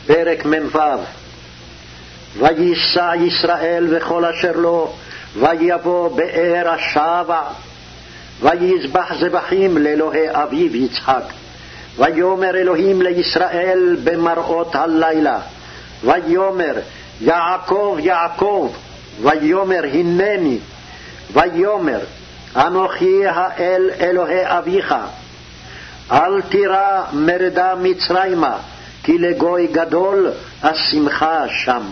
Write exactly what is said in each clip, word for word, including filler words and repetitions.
פרק מ"ו. וייסע ישראל וכל אשר לו, ויבוא באר השבע, ויזבח זבחים לאלוהי אביו יצחק. ויאמר אלוהים לישראל במראות הלילה, ויאמר יעקב יעקב, ויאמר הנני, ויאמר אנוכי האל אלוהי אביך. אל תירא מרדה מצרימה, כי לגוי גדול אשימך שם.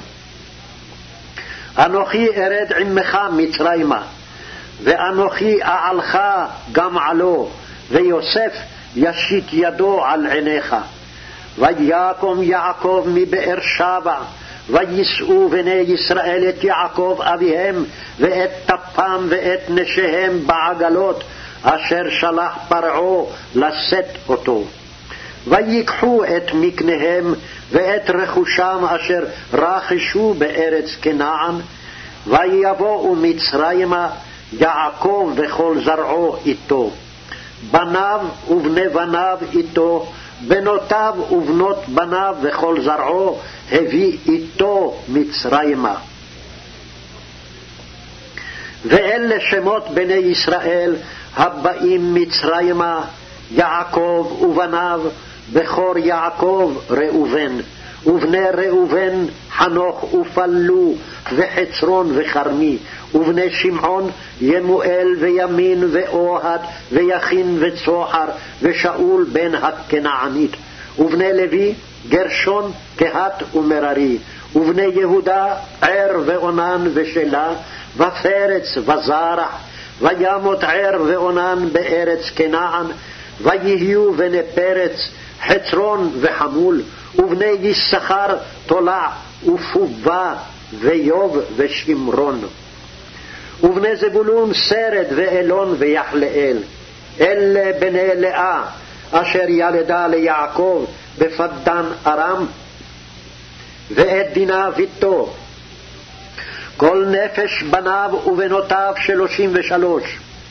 אנוכי ארד עמך מצרימה, ואנוכי אעלך גם עלו, ויוסף ישית ידו על עיניך. ויקום יעקב מבאר שבע, ויישאו בני ישראל את יעקב אביהם, ואת טפם ואת נשיהם בעגלות, אשר שלח פרעה לשאת אותו. ויקחו את מקניהם ואת רכושם אשר רכשו בארץ כנען, ויבואו מצרימה יעקב וכל זרעו איתו, בניו ובני בניו איתו, בנותיו ובנות בניו וכל זרעו הביא איתו מצרימה. ואלה שמות בני ישראל הבאים מצרימה, יעקב ובניו, בכור יעקב ראובן, ובני ראובן חנוך ופלו וחצרון וחרמי, ובני שמעון ימואל וימין ואוהד ויכין וצוחר ושאול בן הכנענית, ובני לוי גרשון קהת ומררי, ובני יהודה ער ואונן ושלה ופרץ וזרח. וימות ער ואונן בארץ כנען, ויהיו בני פרץ חצרון וחמול, ובני יששכר תולע ופובה ויוב ושמרון, ובני זבולון סרד ואלון ויחלאל. אלה בני לאה אשר ילדה ליעקב בפדן ארם, ואת דינה ביתו. כל נפש בניו ובנותיו שלושים ושלוש.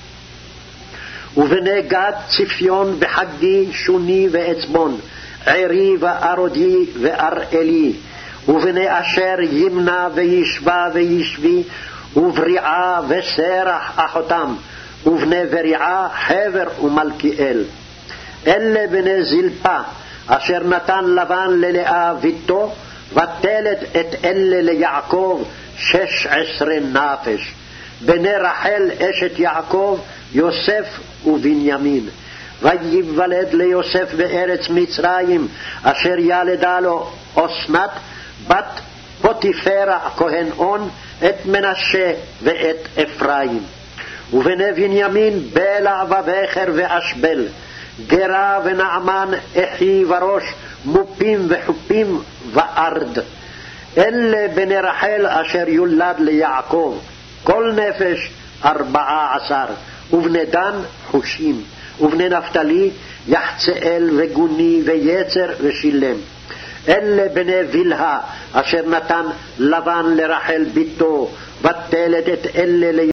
ובני גד צפיון וחגי שוני ועצבון, ערי וארודי ואראלי. ובני אשר ימנה וישבה וישבי, ובריעה וסרח אחותם, ובני בריעה חבר ומלכיאל. אלה בני זלפה אשר נתן לבן ללאה ביתו, ותלת את אלה ליעקב שש עשרה נפש. בני רחל אשת יעקב יוסף ובנימין. ויוולד ליוסף בארץ מצרים, אשר ילדה לו אסנת בת פוטיפרה כהן און, את מנשה ואת אפרים. ובני בנימין בלע ובכר ואשבל, גרה ונעמן אחי וראש, מופים וחופים וארד. אלה בני רחל אשר יולד ליעקב, כל נפש ארבעה עשר. ובני דן חושים. ובני נפתלי יחצאל וגוני ויצר ושילם. אלה בני בלהה אשר נתן לבן לרחל ביתו, ותלת את אלה